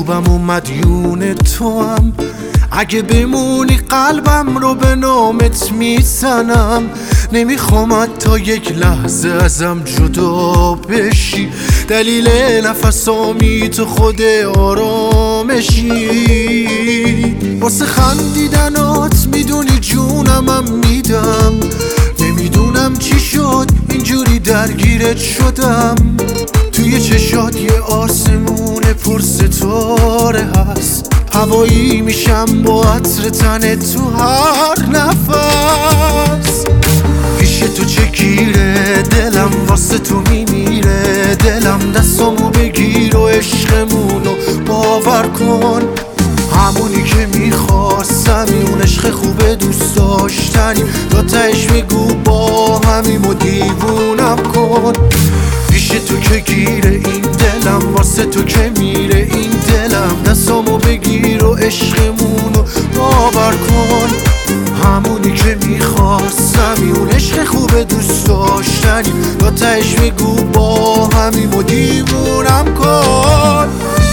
خوبم و مدیون تو هم. اگه بمونی قلبم رو به نامت میزنم. نمیخوام تا یک لحظه ازم جدا بشی. دلیل نفسامی تو خود آرامشی. واسه خندیدنات میدونی جونمم میدم. نمیدونم چی شد اینجوری درگیرت شدم. توی چشات یه آسمون پر ستاره هست. هوایی میشم با عطر تنت تو هر نفس. پیش تو چه گیره دلم واسه تو میمیره. دلم دستامو بگیر و عشقمونو باور کن. همونی که میخواستمی اون عشق خوبه دوست داشتنی. تا تهش بگو با همیم و دیوونم کن. پیش تو که گیره این دلم واسه تو که میره این دلم. دستامو بگیر و عشقمونو باور کن. همونی که میخواستمی اون عشق خوبه دوست داشتنی. تا تهش بگو با همیم و دیوونم کن.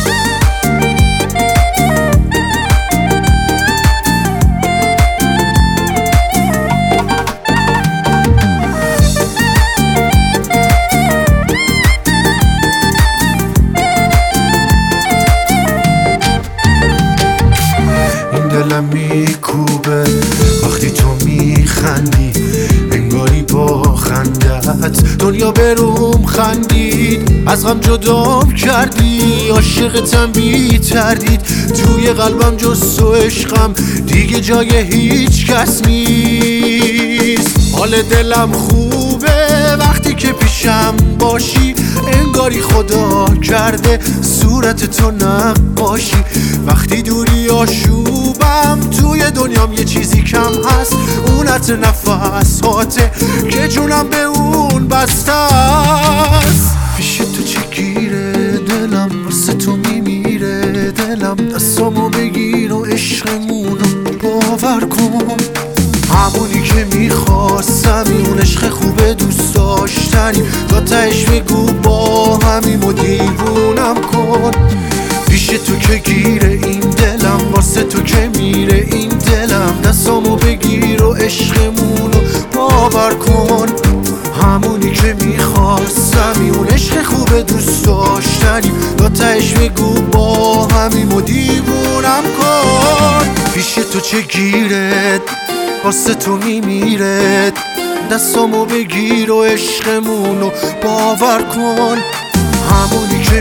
دلم میکوبه وقتی تو میخندی. انگاری با خندت دنیا بروم خندید. از غم جدام کردی عاشقتم بی تردید. توی قلبم جز تو عشقم دیگه جای هیچ کس نیست. حال دلم خوبه وقتی که پیشم باشی. انگاری خدا کرده صورت تو نقاشی. وقتی دوری آشوبم توی دنیام یه چیزی کم هست. اونت نفساته که جونم به اون بسته است. پیش تو چه گیره دلم واسه تو میمیره. دلم دستامو بگیر و عشقمونو باور کن. همونی که میخواستمی اون عشق خوبه دوست داشتنی. تا تهش بگو با همیم و دیوونم کن. پیش تو که گیره این دلم واسه تو که میره این دلم. دستامو بگیر و عشقمونو باور کن. همونی که میخواستمی اون عشق خوبه دوست داشتنی. تا تهش بگو با همیم و دیوونم کن. پیش تو چه گیره واسه تو میمیره. دستامو بگیر و عشقمونو باور کن. همونی که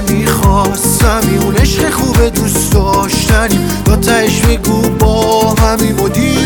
میخواستمی اون عشق خوبه دوست داشتنی. تا تهش بگو با همیم و